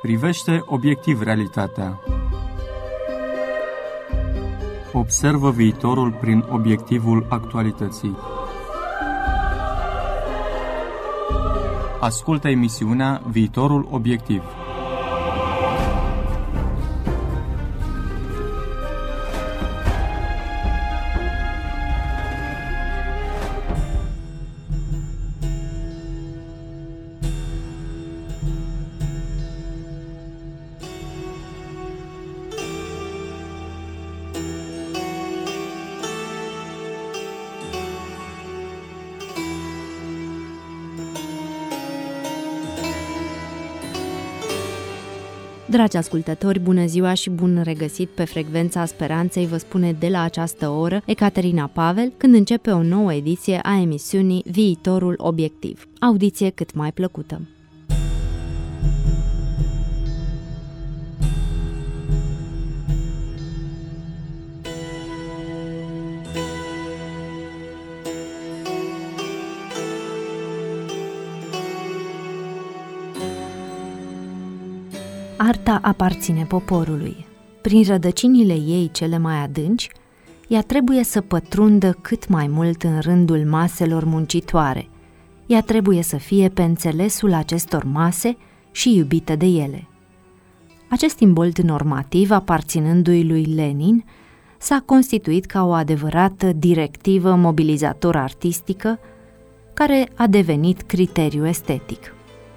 Privește obiectiv realitatea. Observă viitorul prin obiectivul actualității. Ascultă emisiunea Viitorul Obiectiv. Dragi ascultători, bună ziua și bun regăsit pe Frecvența Speranței, vă spune de la această oră Ecaterina Pavel, când începe o nouă ediție a emisiunii Viitorul Obiectiv. Audiție cât mai plăcută! Arta aparține poporului. Prin rădăcinile ei cele mai adânci, ea trebuie să pătrundă cât mai mult în rândul maselor muncitoare. Ea trebuie să fie pe înțelesul acestor mase și iubită de ele. Acest imbold normativ, aparținându-i lui Lenin, s-a constituit ca o adevărată directivă mobilizator-artistică, care a devenit criteriu estetic.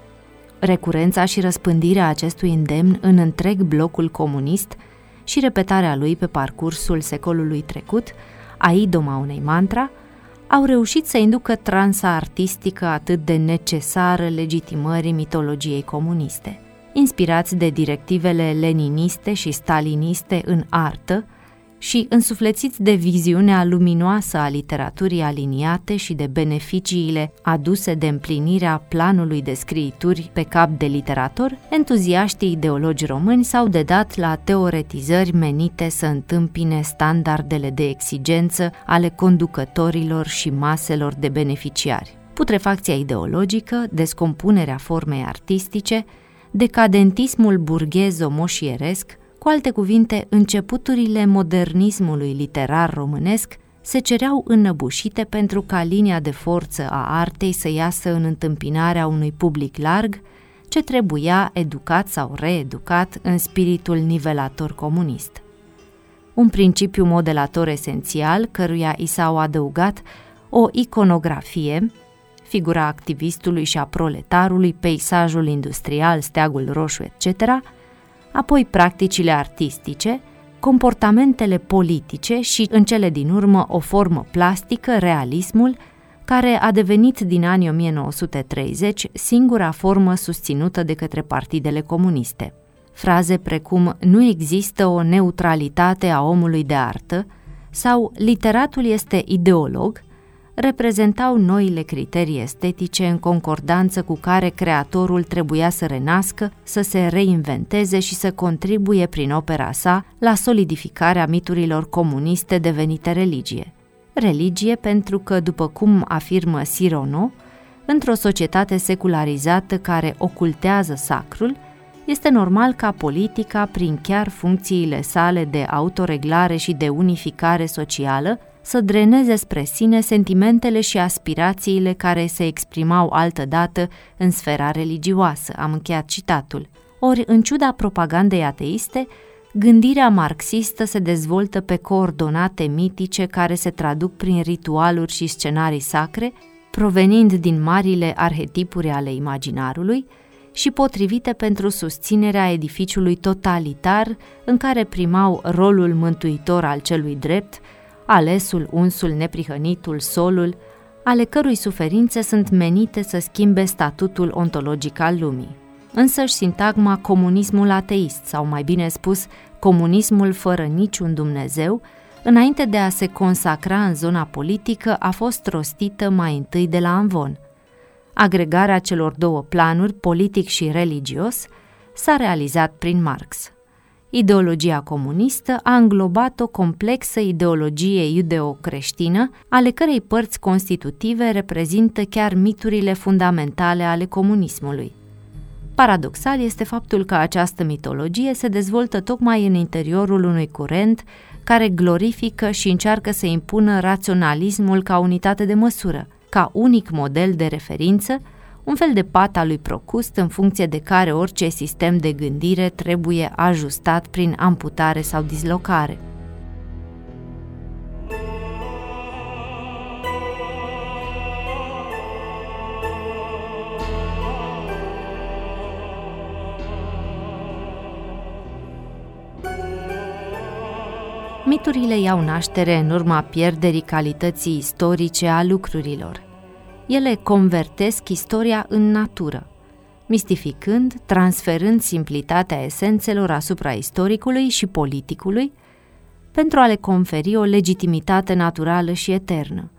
Recurența și răspândirea acestui îndemn în întreg blocul comunist și repetarea lui pe parcursul secolului trecut, a idoma unei mantra, au reușit să inducă transa artistică atât de necesară legitimării mitologiei comuniste. Inspirați de directivele leniniste și staliniste în artă și însuflețiți de viziunea luminoasă a literaturii aliniate și de beneficiile aduse de împlinirea planului de scriituri pe cap de literator, entuziaștii ideologi români s-au dedat la teoretizări menite să întâmpine standardele de exigență ale conducătorilor și maselor de beneficiari. Putrefacția ideologică, descompunerea formei artistice, decadentismul burghezo-moșieresc, cu alte cuvinte, începuturile modernismului literar românesc se cereau înăbușite pentru ca linia de forță a artei să iasă în întâmpinarea unui public larg, ce trebuia educat sau reeducat în spiritul nivelator comunist. Un principiu modelator esențial, căruia i s-au adăugat o iconografie, figura activistului și a proletarului, peisajul industrial, steagul roșu, etc., apoi practicile artistice, comportamentele politice și, în cele din urmă, o formă plastică, realismul, care a devenit din anii 1930 singura formă susținută de către partidele comuniste. Fraze precum "nu există o neutralitate a omului de artă" sau "literatul este ideolog" reprezentau noile criterii estetice în concordanță cu care creatorul trebuia să renască, să se reinventeze și să contribuie prin opera sa la solidificarea miturilor comuniste devenite religie. Religie pentru că, după cum afirmă Cyrano, într-o societate secularizată care ocultează sacrul, este normal ca politica, prin chiar funcțiile sale de autoreglare și de unificare socială, să dreneze spre sine sentimentele și aspirațiile care se exprimau altădată în sfera religioasă. Am încheiat citatul. Ori, în ciuda propagandei ateiste, gândirea marxistă se dezvoltă pe coordonate mitice care se traduc prin ritualuri și scenarii sacre, provenind din marile arhetipuri ale imaginarului și potrivite pentru susținerea edificiului totalitar în care primau rolul mântuitor al celui drept, alesul, unsul, neprihănitul, solul, ale cărui suferințe sunt menite să schimbe statutul ontologic al lumii. Însăși sintagma comunismul ateist, sau mai bine spus, comunismul fără niciun Dumnezeu, înainte de a se consacra în zona politică, a fost rostită mai întâi de la Amvon. Agregarea celor două planuri, politic și religios, s-a realizat prin Marx. Ideologia comunistă a înglobat o complexă ideologie iudeo-creștină, ale cărei părți constitutive reprezintă chiar miturile fundamentale ale comunismului. Paradoxal este faptul că această mitologie se dezvoltă tocmai în interiorul unui curent care glorifică și încearcă să impună raționalismul ca unitate de măsură, ca unic model de referință, un fel de pata lui Procust în funcție de care orice sistem de gândire trebuie ajustat prin amputare sau dislocare. Miturile iau naștere în urma pierderii calității istorice a lucrurilor. Ele convertesc istoria în natură, mistificând, transferând simplitatea esențelor asupra istoricului și politicului pentru a le conferi o legitimitate naturală și eternă.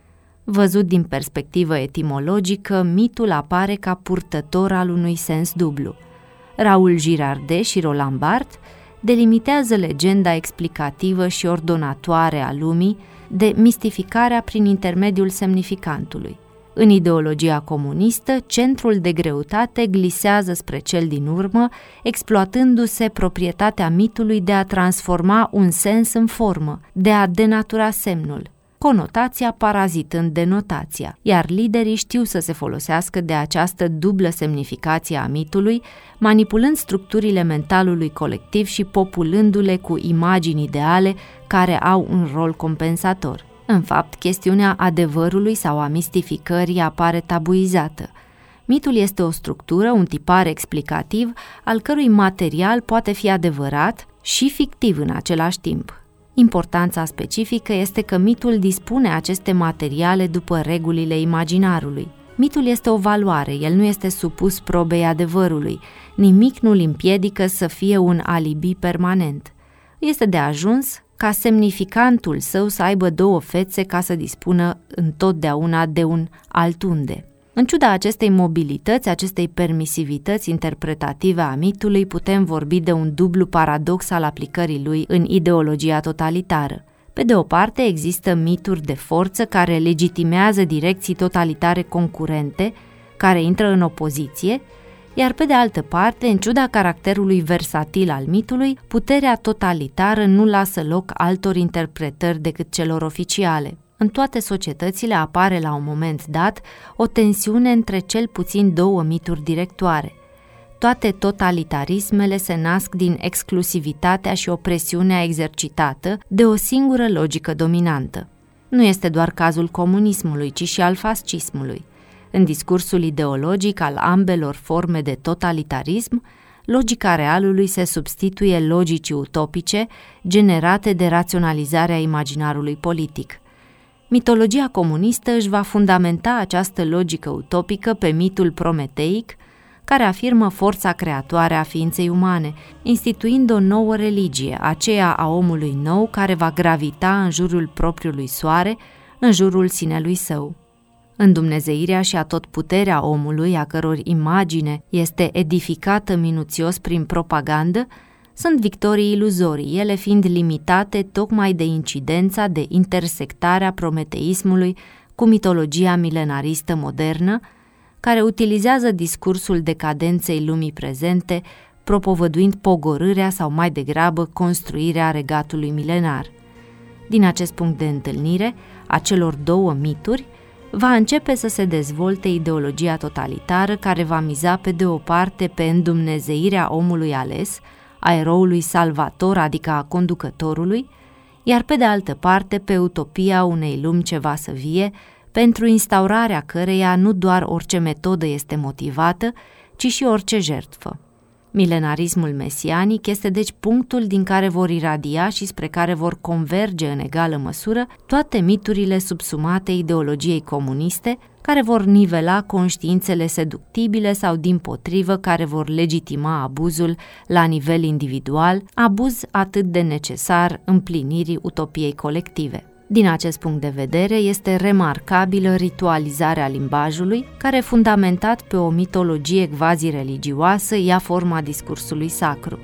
Văzut din perspectivă etimologică, mitul apare ca purtător al unui sens dublu. Raoul Girardet și Roland Barthes delimitează legenda explicativă și ordonatoare a lumii de mistificarea prin intermediul semnificantului. În ideologia comunistă, centrul de greutate glisează spre cel din urmă, exploatându-se proprietatea mitului de a transforma un sens în formă, de a denatura semnul, conotația parazitând denotația, iar liderii știu să se folosească de această dublă semnificație a mitului, manipulând structurile mentalului colectiv și populându-le cu imagini ideale care au un rol compensator. În fapt, chestiunea adevărului sau a mistificării apare tabuizată. Mitul este o structură, un tipar explicativ, al cărui material poate fi adevărat și fictiv în același timp. Importanța specifică este că mitul dispune aceste materiale după regulile imaginarului. Mitul este o valoare, el nu este supus probei adevărului, nimic nu-l împiedică să fie un alibi permanent. Este de ajuns ca semnificantul său să aibă două fețe ca să dispună întotdeauna de un altunde. În ciuda acestei mobilități, acestei permisivități interpretative a mitului, putem vorbi de un dublu paradox al aplicării lui în ideologia totalitară. Pe de o parte, există mituri de forță care legitimează direcții totalitare concurente, care intră în opoziție, iar pe de altă parte, în ciuda caracterului versatil al mitului, puterea totalitară nu lasă loc altor interpretări decât celor oficiale. În toate societățile apare la un moment dat o tensiune între cel puțin două mituri directoare. Toate totalitarismele se nasc din exclusivitatea și opresiunea exercitată de o singură logică dominantă. Nu este doar cazul comunismului, ci și al fascismului. În discursul ideologic al ambelor forme de totalitarism, logica realului se substituie logicii utopice generate de raționalizarea imaginarului politic. Mitologia comunistă își va fundamenta această logică utopică pe mitul prometeic, care afirmă forța creatoare a ființei umane, instituind o nouă religie, aceea a omului nou care va gravita în jurul propriului soare, în jurul sinelui său. Îndumnezeirea și atotputerea omului, a căror imagine este edificată minuțios prin propagandă, sunt victorii iluzorii, ele fiind limitate tocmai de incidența, de intersectarea prometeismului cu mitologia milenaristă modernă, care utilizează discursul decadenței lumii prezente, propovăduind pogorârea sau mai degrabă construirea regatului milenar. Din acest punct de întâlnire a celor două mituri, va începe să se dezvolte ideologia totalitară care va miza pe de o parte pe îndumnezeirea omului ales, a eroului salvator, adică a conducătorului, iar pe de altă parte pe utopia unei lumi ce va să vie, pentru instaurarea căreia nu doar orice metodă este motivată, ci și orice jertfă. Milenarismul mesianic este deci punctul din care vor iradia și spre care vor converge în egală măsură toate miturile subsumate ideologiei comuniste, care vor nivela conștiințele seductibile sau dimpotrivă care vor legitima abuzul la nivel individual, abuz atât de necesar împlinirii utopiei colective. Din acest punct de vedere, este remarcabilă ritualizarea limbajului, care, fundamentat pe o mitologie quasi-religioasă, ia forma discursului sacru.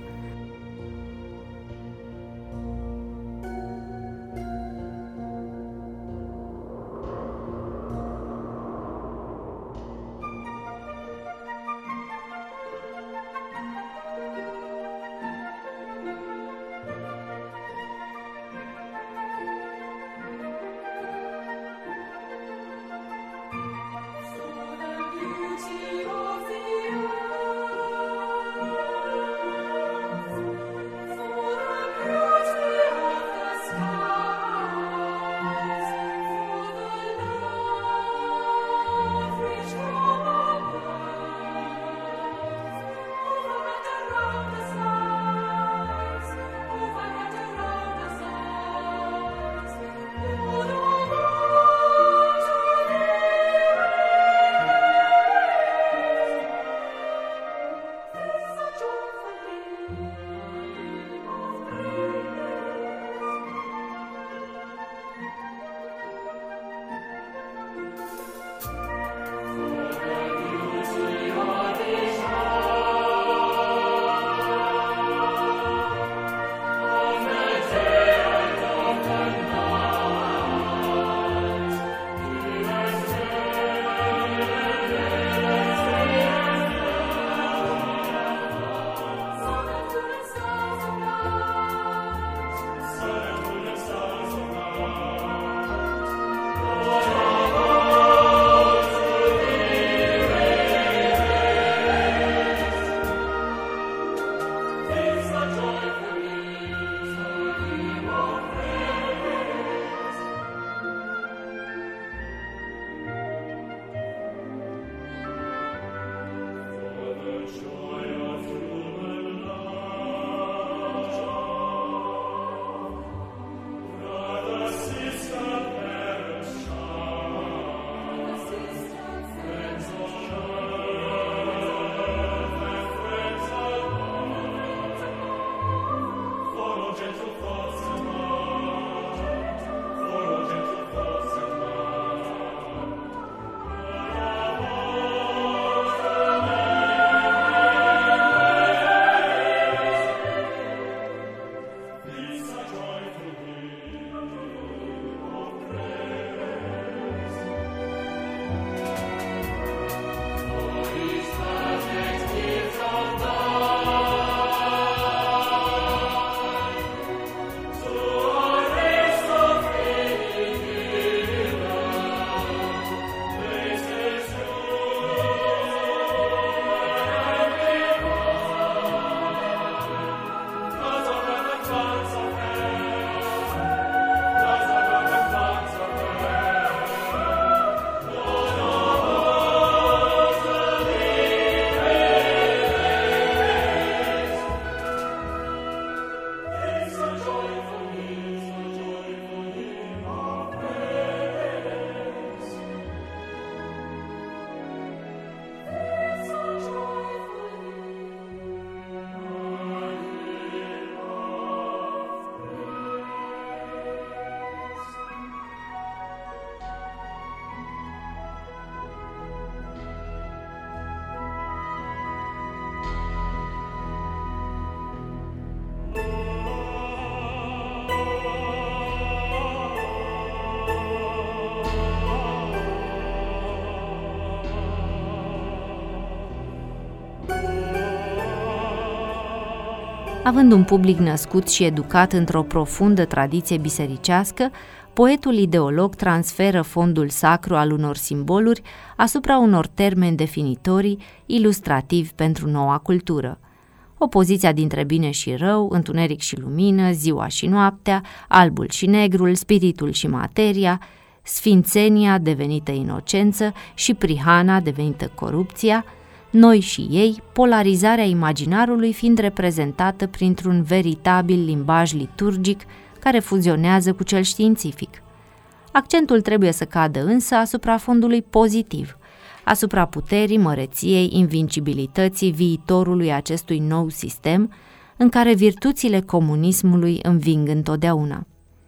Având un public născut și educat într-o profundă tradiție bisericească, poetul ideolog transferă fondul sacru al unor simboluri asupra unor termeni definitorii, ilustrativi pentru noua cultură. Opoziția dintre bine și rău, întuneric și lumină, ziua și noaptea, albul și negrul, spiritul și materia, sfințenia devenită inocență și prihana devenită corupția, noi și ei, polarizarea imaginarului fiind reprezentată printr-un veritabil limbaj liturgic care fuzionează cu cel științific. Accentul trebuie să cadă însă asupra fondului pozitiv, asupra puterii, măreției, invincibilității viitorului acestui nou sistem, în care virtuțile comunismului înving întotdeauna.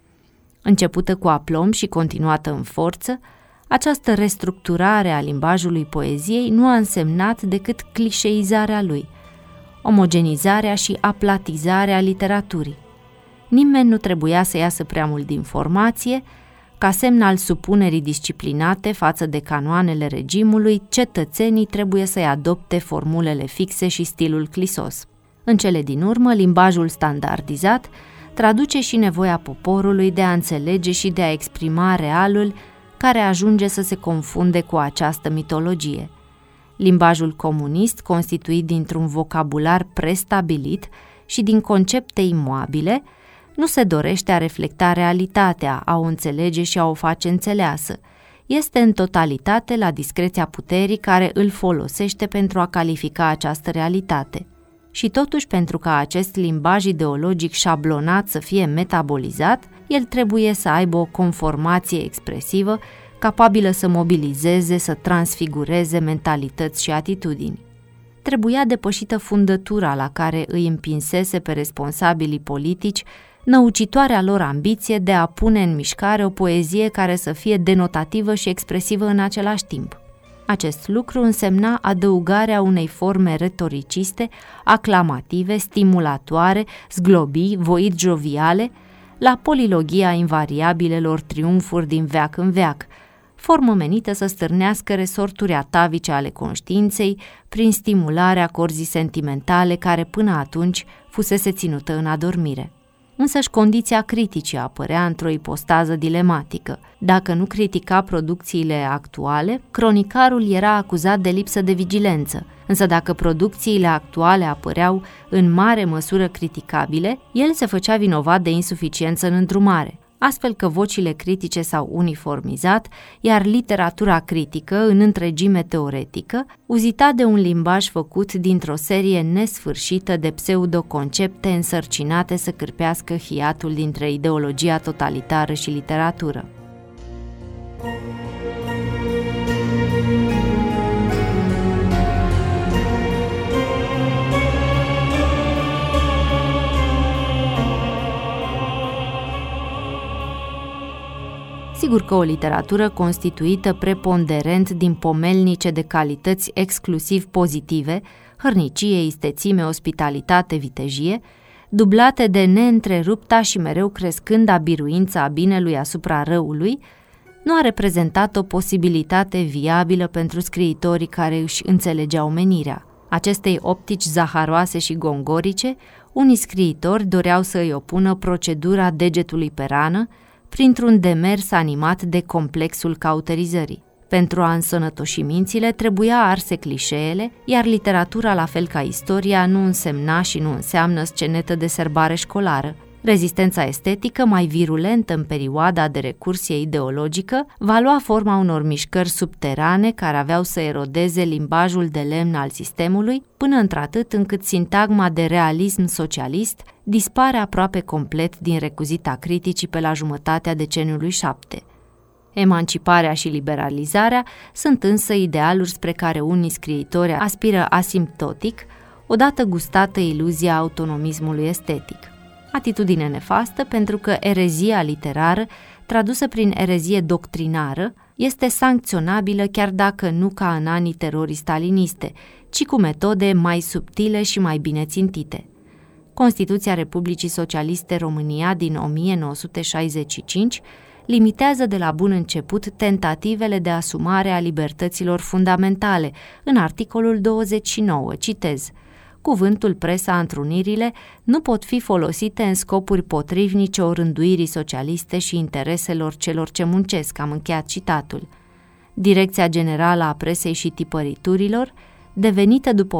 Începută cu aplomb și continuată în forță, această restructurare a limbajului poeziei nu a însemnat decât clișeizarea lui, omogenizarea și aplatizarea literaturii. Nimeni nu trebuia să iasă prea mult din formație. Ca semn al supunerii disciplinate față de canoanele regimului, cetățenii trebuie să-i adopte formulele fixe și stilul clisos. În cele din urmă, limbajul standardizat traduce și nevoia poporului de a înțelege și de a exprima realul care ajunge să se confunde cu această mitologie. Limbajul comunist, constituit dintr-un vocabular prestabilit și din concepte imoabile, nu se dorește a reflecta realitatea, a o înțelege și a o face înțeleasă. Este în totalitate la discreția puterii care îl folosește pentru a califica această realitate. Și totuși, pentru ca acest limbaj ideologic șablonat să fie metabolizat, el trebuie să aibă o conformație expresivă, capabilă să mobilizeze, să transfigureze mentalități și atitudini. Trebuia depășită fundătura la care îi împinsese pe responsabilii politici năucitoarea lor ambiție de a pune în mișcare o poezie care să fie denotativă și expresivă în același timp. Acest lucru însemna adăugarea unei forme retoriciste, aclamative, stimulatoare, zglobii, voit joviale, la polilogia invariabilelor triumfuri din veac în veac, formă menită să stârnească resorturi atavice ale conștiinței prin stimularea corzii sentimentale care până atunci fusese ținută în adormire. Însăși condiția criticii apărea într-o ipostază dilematică. Dacă nu critica producțiile actuale, cronicarul era acuzat de lipsă de vigilență, însă dacă producțiile actuale apăreau în mare măsură criticabile, el se făcea vinovat de insuficiență în îndrumare, astfel că vocile critice s-au uniformizat, iar literatura critică, în întregime teoretică, uzita de un limbaj făcut dintr-o serie nesfârșită de pseudoconcepte însărcinate să cârpească hiatul dintre ideologia totalitară și literatură. Sigur că o literatură constituită preponderent din pomelnice de calități exclusiv pozitive, hărnicie, istețime, ospitalitate, vitejie, dublate de neîntrerupta și mereu crescândă biruința a binelui asupra răului, nu a reprezentat o posibilitate viabilă pentru scriitorii care își înțelegeau menirea. Acestei optici zaharoase și gongorice, unii scriitori doreau să îi opună procedura degetului pe rană, printr-un demers animat de complexul cauterizării. Pentru a însănătoși mințile trebuia arse clișeele, iar literatura, la fel ca istoria, nu însemna și nu înseamnă scenetă de serbare școlară. Rezistența estetică, mai virulentă în perioada de recursie ideologică, va lua forma unor mișcări subterane care aveau să erodeze limbajul de lemn al sistemului, până într-atât încât sintagma de realism socialist dispare aproape complet din recuzita criticii pe la jumătatea deceniului 7. Emanciparea și liberalizarea sunt însă idealuri spre care unii scriitori aspiră asimptotic, odată gustată iluzia autonomismului estetic. Atitudine nefastă pentru că erezia literară, tradusă prin erezie doctrinară, este sancționabilă chiar dacă nu ca în anii terorii staliniste, ci cu metode mai subtile și mai bine țintite. Constituția Republicii Socialiste România din 1965 limitează de la bun început tentativele de asumare a libertăților fundamentale în articolul 29, citez: Cuvântul, presa, întrunirile nu pot fi folosite în scopuri potrivnice orânduirii socialiste și intereselor celor ce muncesc. Am încheiat citatul. Direcția Generală a Presei și Tipăriturilor, devenită după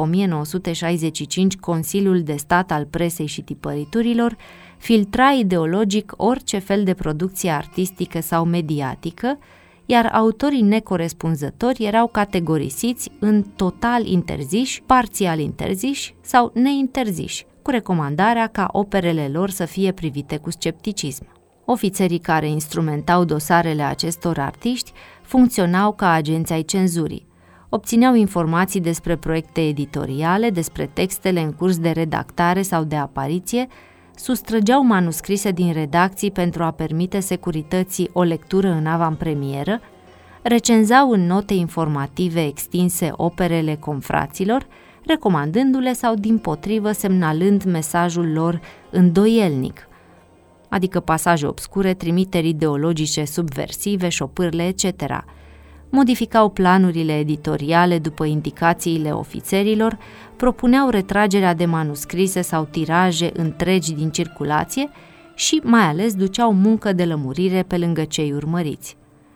1965 Consiliul de Stat al Presei și Tipăriturilor, filtra ideologic orice fel de producție artistică sau mediatică, iar autorii necorespunzători erau categorisiți în total interziși, parțial interziși sau neinterziși, cu recomandarea ca operele lor să fie privite cu scepticism. Ofițerii care instrumentau dosarele acestor artiști funcționau ca agenți ai cenzurii. Obțineau informații despre proiecte editoriale, despre textele în curs de redactare sau de apariție, sustrăgeau manuscrise din redacții pentru a permite securității o lectură în avantpremieră, recenzau în note informative extinse operele confraților, recomandându-le sau dimpotrivă semnalând mesajul lor îndoielnic, adică pasaje obscure, trimiteri ideologice subversive, șopârle, etc. Modificau planurile editoriale după indicațiile ofițerilor, propuneau retragerea de manuscrise sau tiraje întregi din circulație și, mai ales, duceau muncă de lămurire pe lângă cei urmăriți.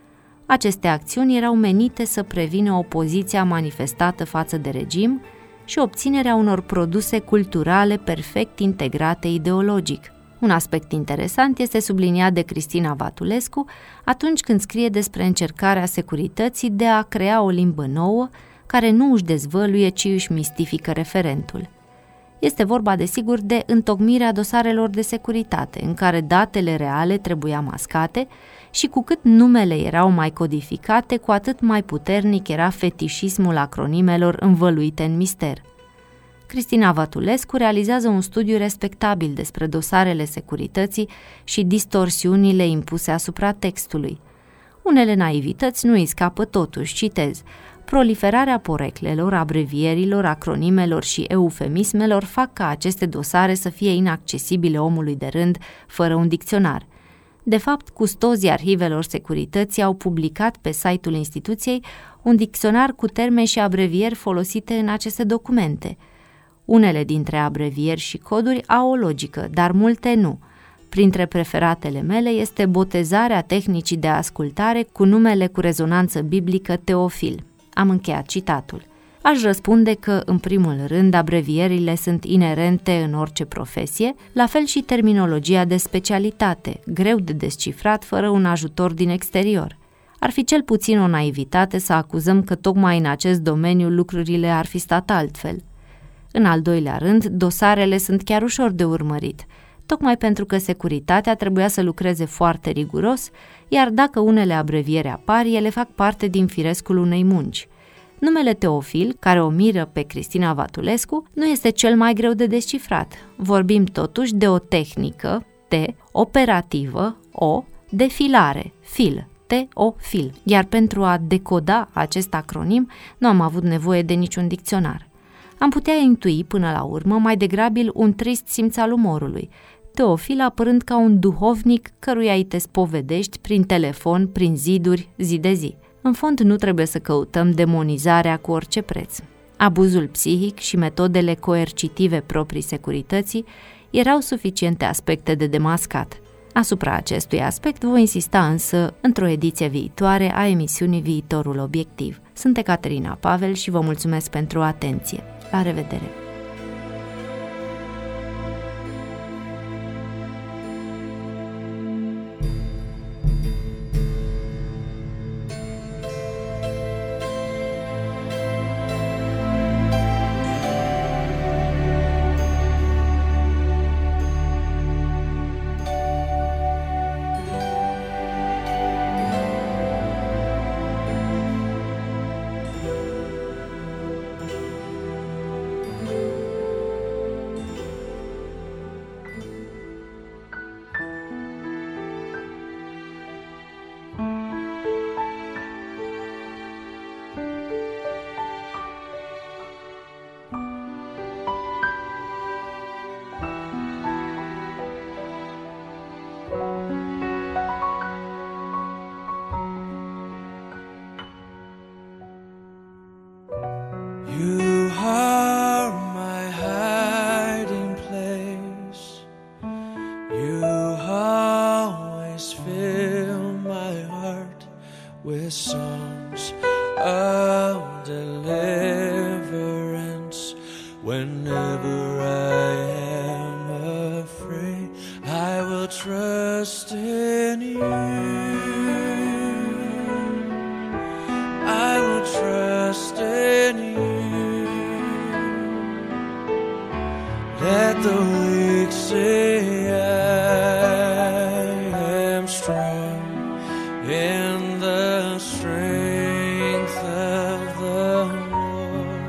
Aceste acțiuni erau menite să prevină opoziția manifestată față de regim și obținerea unor produse culturale perfect integrate ideologic. Un aspect interesant este subliniat de Cristina Vatulescu atunci când scrie despre încercarea securității de a crea o limbă nouă care nu își dezvăluie, ci își mistifică referentul. Este vorba, desigur, de întocmirea dosarelor de securitate, în care datele reale trebuia mascate și cu cât numele erau mai codificate, cu atât mai puternic era fetișismul acronimelor învăluite în mister. Cristina Vatulescu realizează un studiu respectabil despre dosarele securității și distorsiunile impuse asupra textului. Unele naivități nu îi scapă totuși, citez: proliferarea poreclelor, abrevierilor, acronimelor și eufemismelor fac ca aceste dosare să fie inaccesibile omului de rând fără un dicționar. De fapt, custozii arhivelor securității au publicat pe site-ul instituției un dicționar cu termeni și abrevieri folosite în aceste documente. Unele dintre abrevieri și coduri au o logică, dar multe nu. Printre preferatele mele este botezarea tehnicii de ascultare cu numele cu rezonanță biblică Teofil. Am încheiat citatul. Aș răspunde că, în primul rând, abrevierile sunt inerente în orice profesie, la fel și terminologia de specialitate, greu de descifrat fără un ajutor din exterior. Ar fi cel puțin o naivitate să acuzăm că tocmai în acest domeniu lucrurile ar fi stat altfel. În al doilea rând, dosarele sunt chiar ușor de urmărit, tocmai pentru că securitatea trebuia să lucreze foarte riguros, iar dacă unele abreviere apar, ele fac parte din firescul unei munci. Numele Teofil, care o miră pe Cristina Vatulescu, nu este cel mai greu de descifrat. Vorbim totuși de o tehnică, operativă, defilare, fil, Teofil. Iar pentru a decoda acest acronim, nu am avut nevoie de niciun dicționar. Am putea intui, până la urmă, mai degrabil un trist simț al umorului, Teofil apărând ca un duhovnic căruia îi te spovedești prin telefon, prin ziduri, zi de zi. În fond, nu trebuie să căutăm demonizarea cu orice preț. Abuzul psihic și metodele coercitive proprii securității erau suficiente aspecte de demascat. Asupra acestui aspect voi insista însă într-o ediție viitoare a emisiunii Viitorul Obiectiv. Sunt Ecaterina Pavel și vă mulțumesc pentru atenție. La revedere! You are my of deliverance. Whenever I am afraid, I will trust in you. I will trust in you. Let the weak say I am strong in the strength of the Lord.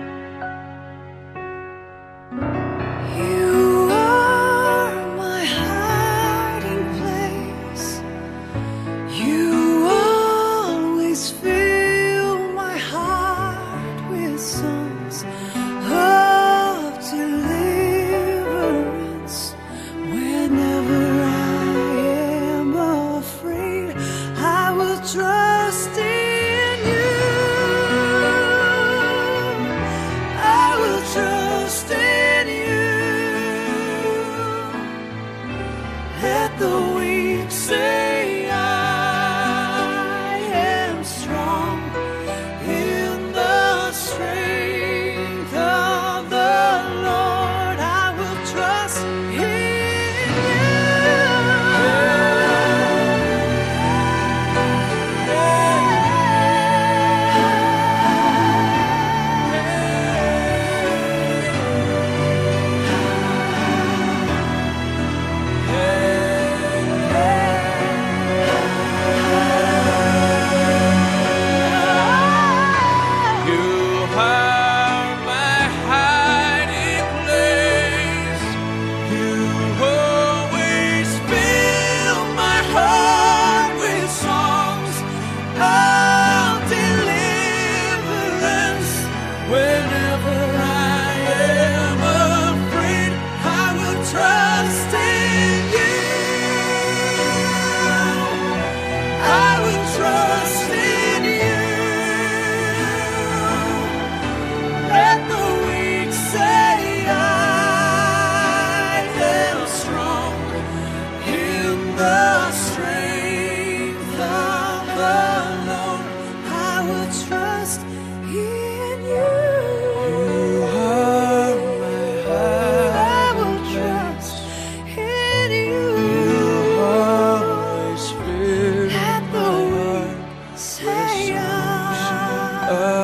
You are my hiding place. You always fill my heart with songs of deliverance. Whenever I am afraid, I will trust in you. I will trust in you. Let the weak say I am strong in the strength of the Lord. I will trust in you. You are my hiding place. You always fill my heart with songs of deliverance. Whenever I am afraid, I will trust in you. I will trust in you. Let the weak say I am strong in the strength of the Lord. I will trust in you. You are my I will hiding trust place. in you. You always fill Let the my weak heart say with songs of